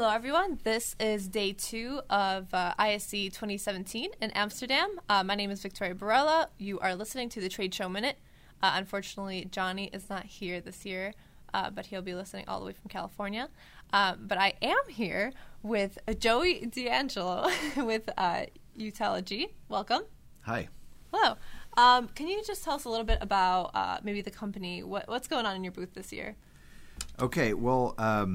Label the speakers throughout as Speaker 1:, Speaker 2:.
Speaker 1: Hello, everyone. This is day 2 of ISC 2017 in Amsterdam. My name is Victoria Barella. You are listening to the Trade Show Minute. Unfortunately, Johnny is not here this year, but he'll be listening all the way from California. But I am here with Joey D'Angelo with Utelogy. Welcome.
Speaker 2: Hi.
Speaker 1: Hello. Can you just tell us a little bit about maybe the company? What's going on in your booth this year?
Speaker 2: Okay. Well,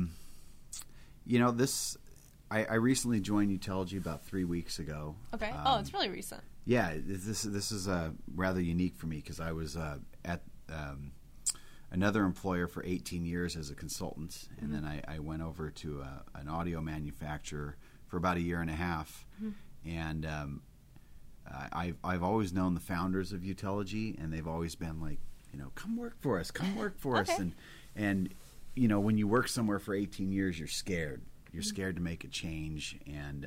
Speaker 2: I recently joined Utelogy about 3 weeks ago.
Speaker 1: Okay. It's really recent.
Speaker 2: Yeah. This is rather unique for me because I was at another employer for 18 years as a consultant, and then I went over to an audio manufacturer for about a year and a half, and I've always known the founders of Utelogy, and they've always been like, come work for us,
Speaker 1: Okay.
Speaker 2: and when you work somewhere for 18 years, you're scared. You're scared to make a change, and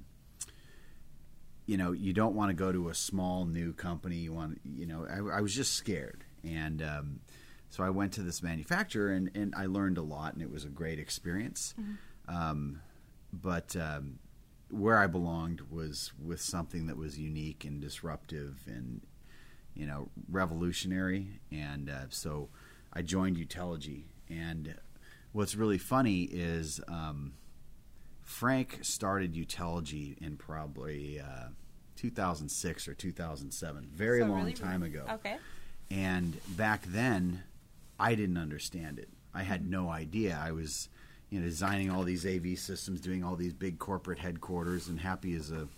Speaker 2: you don't want to go to a small new company. I was just scared, and so I went to this manufacturer, and I learned a lot, and it was a great experience. But where I belonged was with something that was unique and disruptive and revolutionary, and so I joined Utelogy. And what's really funny is Frank started Utelogy in probably 2006 or 2007, very long
Speaker 1: really
Speaker 2: time ago.
Speaker 1: Okay.
Speaker 2: And back then, I didn't understand it. I had no idea. I was designing all these AV systems, doing all these big corporate headquarters, and happy as a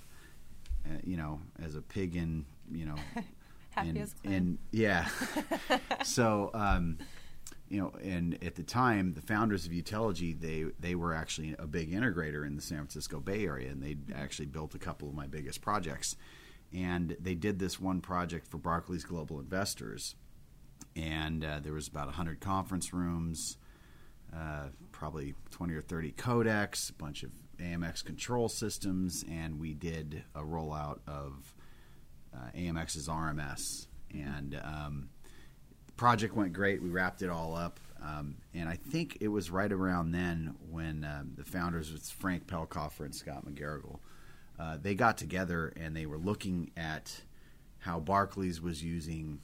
Speaker 2: pig in
Speaker 1: Happy as a clam.
Speaker 2: and yeah. So and at the time, the founders of Utelogy, they were actually a big integrator in the San Francisco Bay Area, and they'd actually built a couple of my biggest projects. And they did this one project for Barclays Global Investors, and there was about 100 conference rooms, probably 20 or 30 codecs, a bunch of AMX control systems, and we did a rollout of AMX's RMS. And the project went great. We wrapped it all up. And I think it was right around then when the founders, it's Frank Pelkoffer and Scott McGarrigle, they got together and they were looking at how Barclays was using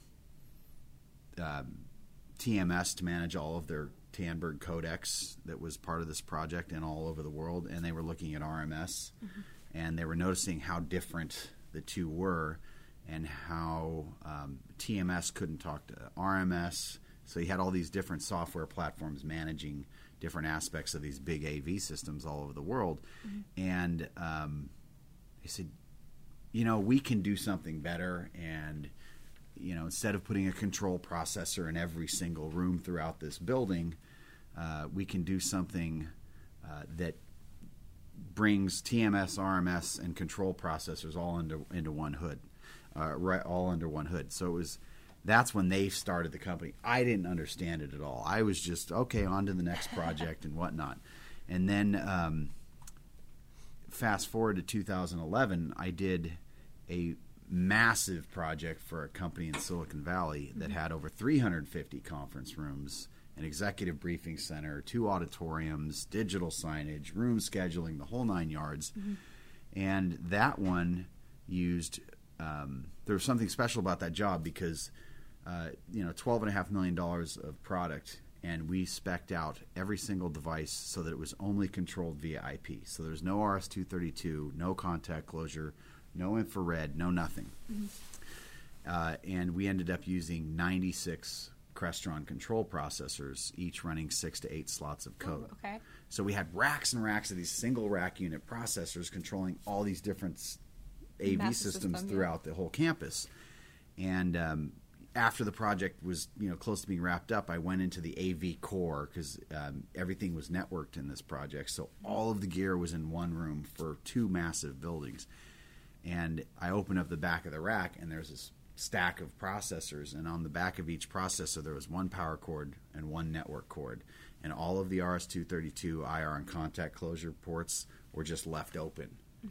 Speaker 2: TMS to manage all of their Tandberg codecs that was part of this project and all over the world, and they were looking at RMS, and they were noticing how different the two were and how TMS couldn't talk to RMS. So you had all these different software platforms managing different aspects of these big AV systems all over the world. And they said, we can do something better, and instead of putting a control processor in every single room throughout this building, we can do something that brings TMS, RMS, and control processors all into one hood, all under one hood. So that's when they started the company. I didn't understand it at all. I was just, okay, on to the next project and whatnot. And then fast forward to 2011, I did a massive project for a company in Silicon Valley that had over 350 conference rooms, an executive briefing center, 2 auditoriums, digital signage, room scheduling, the whole 9 yards. And that one used there was something special about that job because $12.5 million of product, and we spec'd out every single device so that it was only controlled via IP. So there's no RS-232, no contact closure, no infrared, no nothing. And we ended up using 96 Crestron control processors, each running 6 to 8 slots of code.
Speaker 1: Okay.
Speaker 2: So we had racks and racks of these single rack unit processors controlling all these different AV
Speaker 1: Massive
Speaker 2: systems
Speaker 1: system,
Speaker 2: throughout the whole campus. And after the project was close to being wrapped up, I went into the AV core because everything was networked in this project. So all of the gear was in one room for 2 massive buildings. And I opened up the back of the rack, and there's this stack of processors. And on the back of each processor, there was 1 power cord and 1 network cord. And all of the RS-232 IR and contact closure ports were just left open.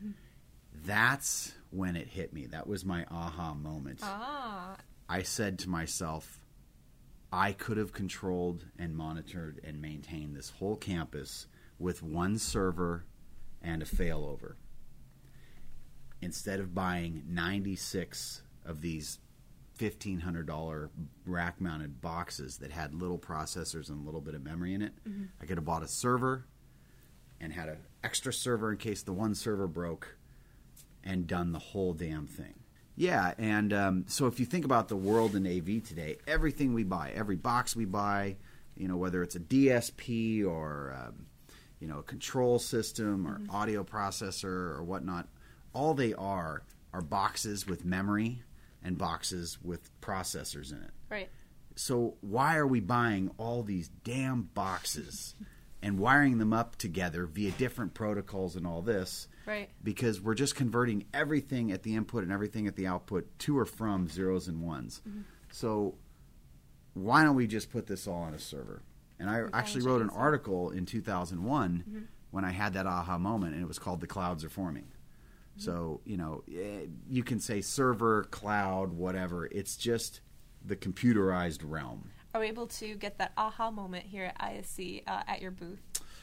Speaker 2: That's when it hit me. That was my aha moment. I said to myself, I could have controlled and monitored and maintained this whole campus with one server and a failover. Instead of buying 96 of these $1,500 rack-mounted boxes that had little processors and a little bit of memory in it, I could have bought a server and had an extra server in case the one server broke and done the whole damn thing. Yeah, and so if you think about the world in AV today, everything we buy, every box we buy, whether it's a DSP or a control system or audio processor or whatnot, all they are boxes with memory and boxes with processors in it.
Speaker 1: Right.
Speaker 2: So why are we buying all these damn boxes and wiring them up together via different protocols and all this?
Speaker 1: Right.
Speaker 2: Because we're just converting everything at the input and everything at the output to or from zeros and ones. So why don't we just put this all on a server? And I actually wrote an article in 2001 when I had that aha moment, and it was called "The Clouds Are Forming." So, you can say server, cloud, whatever. It's just the computerized realm.
Speaker 1: Are we able to get that aha moment here at ISC at your booth?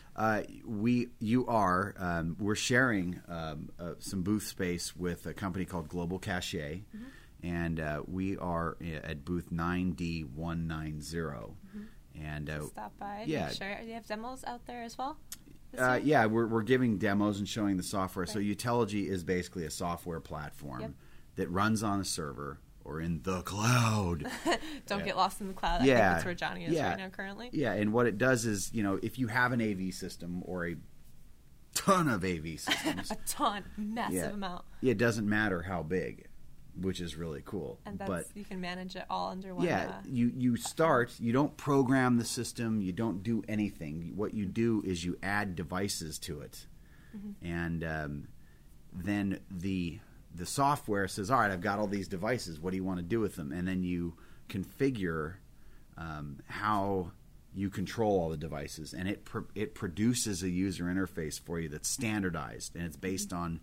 Speaker 2: You are. We're sharing some booth space with a company called Global Cache, and we are at booth 9D190. And
Speaker 1: stop by.
Speaker 2: Yeah.
Speaker 1: Sure. Do you have demos out there as well?
Speaker 2: Yeah, we're giving demos and showing the software. Right. So Uteligy is basically a software platform that runs on a server or in the cloud.
Speaker 1: Don't get lost in the cloud. I think that's where Johnny is right now currently.
Speaker 2: Yeah, and what it does is, if you have an AV system or a ton of AV systems.
Speaker 1: massive amount.
Speaker 2: It doesn't matter how big, which is really cool.
Speaker 1: And you can manage it all under one.
Speaker 2: Yeah, you start, you don't program the system, you don't do anything. What you do is you add devices to it. And then the software says, all right, I've got all these devices, what do you want to do with them? And then you configure how you control all the devices. And it produces a user interface for you that's standardized, and it's based on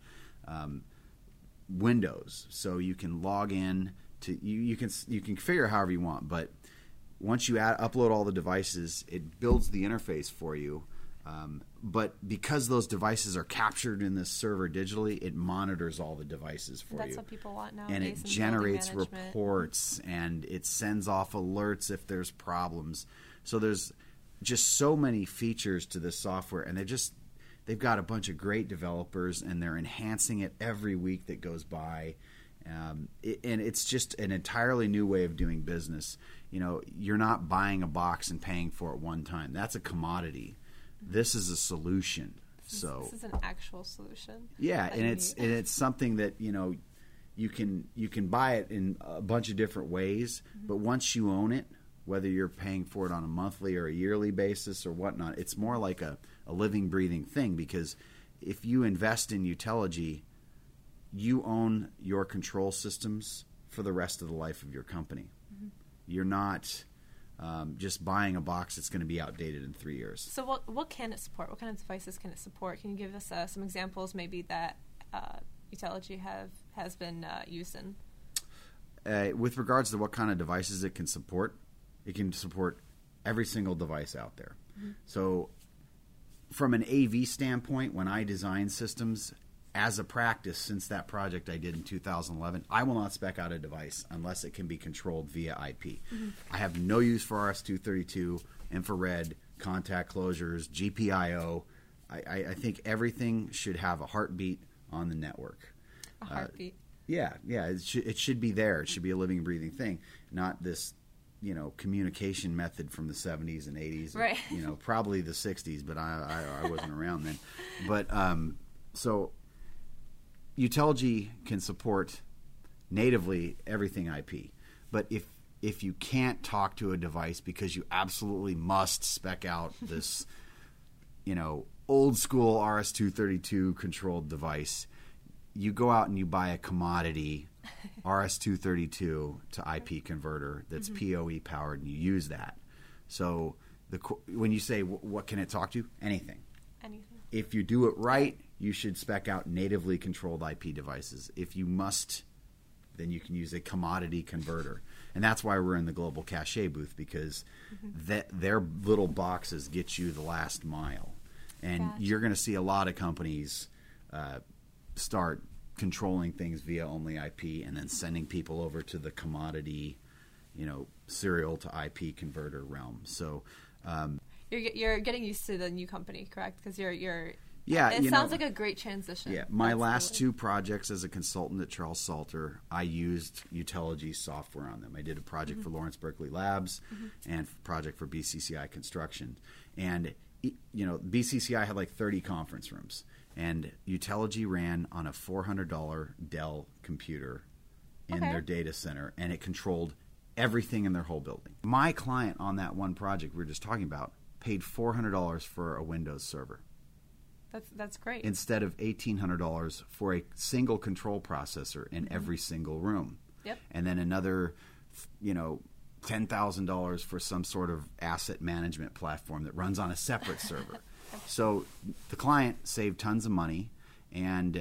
Speaker 2: Windows, so you can log in to you can configure however you want, but once you upload all the devices, it builds the interface for you. But because those devices are captured in this server digitally, it monitors all the devices for you.
Speaker 1: That's what people want now.
Speaker 2: And it generates reports, and it sends off alerts if there's problems. So there's just so many features to this software, and they've got a bunch of great developers, and they're enhancing it every week that goes by. And it's just an entirely new way of doing business. You're not buying a box and paying for it one time. That's a commodity. This is a solution. This
Speaker 1: is an actual solution.
Speaker 2: Yeah, and it's something that you can buy it in a bunch of different ways, but once you own it, whether you're paying for it on a monthly or a yearly basis or whatnot, it's more like a living, breathing thing, because if you invest in Uteligy, you own your control systems for the rest of the life of your company. You're not just buying a box that's going to be outdated in 3 years.
Speaker 1: So what can it support? What kind of devices can it support? Can you give us some examples maybe that Uteligy has been used in?
Speaker 2: With regards to what kind of devices it can support every single device out there. So from an AV standpoint, when I design systems, as a practice, since that project I did in 2011, I will not spec out a device unless it can be controlled via IP. I have no use for RS-232, infrared, contact closures, GPIO. I think everything should have a heartbeat on the network.
Speaker 1: A heartbeat.
Speaker 2: Yeah. It should be there. It should be a living, breathing thing, not this communication method from the 70s and 80s.
Speaker 1: Right.
Speaker 2: Probably the 60s, but I wasn't around then. But so Uteligy can support natively everything IP. But if you can't talk to a device because you absolutely must spec out this, old school RS-232 controlled device, you go out and you buy a commodity RS-232 to IP converter that's PoE powered, and you use that. So when you say what can it talk to? Anything. If you do it right, you should spec out natively controlled IP devices. If you must, then you can use a commodity converter. And that's why we're in the Global Cache booth, because their little boxes get you the last mile. And
Speaker 1: Gotcha.
Speaker 2: you're going to see a lot of companies start controlling things via only IP and then sending people over to the commodity, serial to IP converter realm. So
Speaker 1: you're getting used to the new company, correct? Because you're
Speaker 2: yeah,
Speaker 1: it sounds like a great transition.
Speaker 2: Yeah, my last two projects as a consultant at Charles Salter, I used Uteligy software on them. I did a project for Lawrence Berkeley Labs and a project for BCCI Construction. And, BCCI had like 30 conference rooms. And Uteligy ran on a $400 Dell computer in their data center, and it controlled everything in their whole building. My client on that one project we were just talking about paid $400 for a Windows server.
Speaker 1: That's great.
Speaker 2: Instead of $1,800 for a single control processor in every single room.
Speaker 1: Yep.
Speaker 2: And then another, $10,000 for some sort of asset management platform that runs on a separate server. So the client saved tons of money, and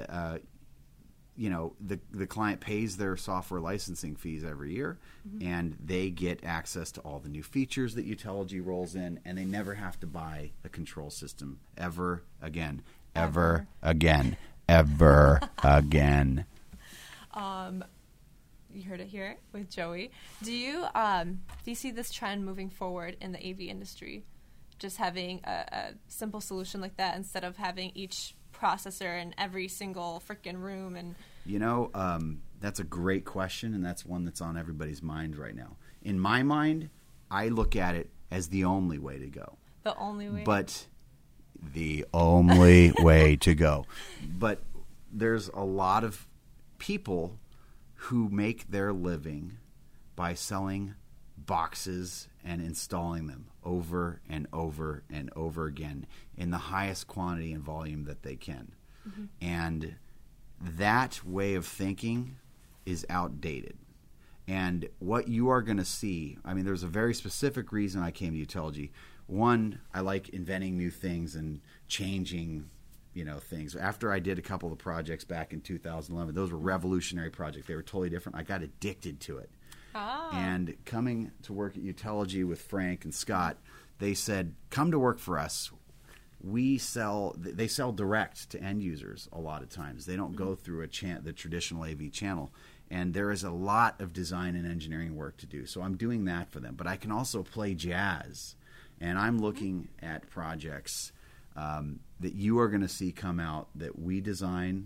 Speaker 2: the client pays their software licensing fees every year, and they get access to all the new features that Uteligy rolls in, and they never have to buy a control system ever again. Ever again. Ever again.
Speaker 1: You heard it here with Joey. Do you see this trend moving forward in the AV industry? Just having a simple solution like that instead of having each processor in every single freaking room? And
Speaker 2: that's a great question, and that's one that's on everybody's mind right now. In my mind, I look at it as the only way to go.
Speaker 1: The only way?
Speaker 2: But the only way to go. But there's a lot of people who make their living by selling boxes and installing them over and over and over again in the highest quantity and volume that they can. And that way of thinking is outdated. And what you are going to see, there's a very specific reason I came to Uteligy. One, I like inventing new things and changing things. After I did a couple of projects back in 2011, those were revolutionary projects. They were totally different. I got addicted to it. And coming to work at Uteligy with Frank and Scott, they said, come to work for us. They sell direct to end users a lot of times. They don't go through the traditional AV channel. And there is a lot of design and engineering work to do. So I'm doing that for them. But I can also play jazz. And I'm looking at projects that you are going to see come out that we design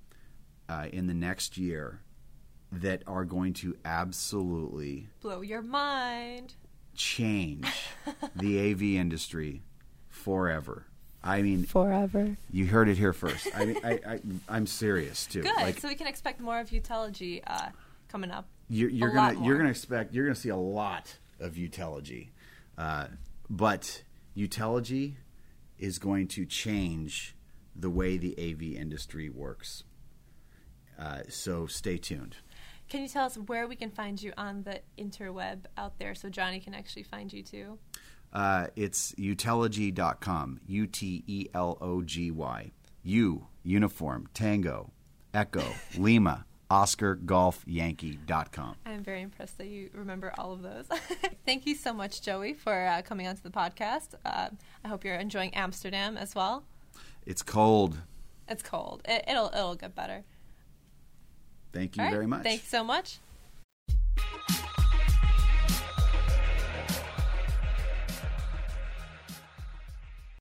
Speaker 2: in the next year that are going to absolutely
Speaker 1: blow your mind,
Speaker 2: change the AV industry forever.
Speaker 1: Forever.
Speaker 2: You heard it here first. I'm serious too.
Speaker 1: Good. So we can expect more of Uteligy coming up.
Speaker 2: You're gonna see a lot of Uteligy, but Uteligy is going to change the way the AV industry works. So stay tuned.
Speaker 1: Can you tell us where we can find you on the interweb out there so Johnny can actually find you too?
Speaker 2: It's uteligy.com, UTELOGY. Uniform, Tango, Echo, Lima, Oscar, Golf, Yankee.com.
Speaker 1: I'm very impressed that you remember all of those. Thank you so much, Joey, for coming onto the podcast. I hope you're enjoying Amsterdam as well.
Speaker 2: It's cold.
Speaker 1: It's cold. It'll get better.
Speaker 2: Thank you very much.
Speaker 1: Thanks so much.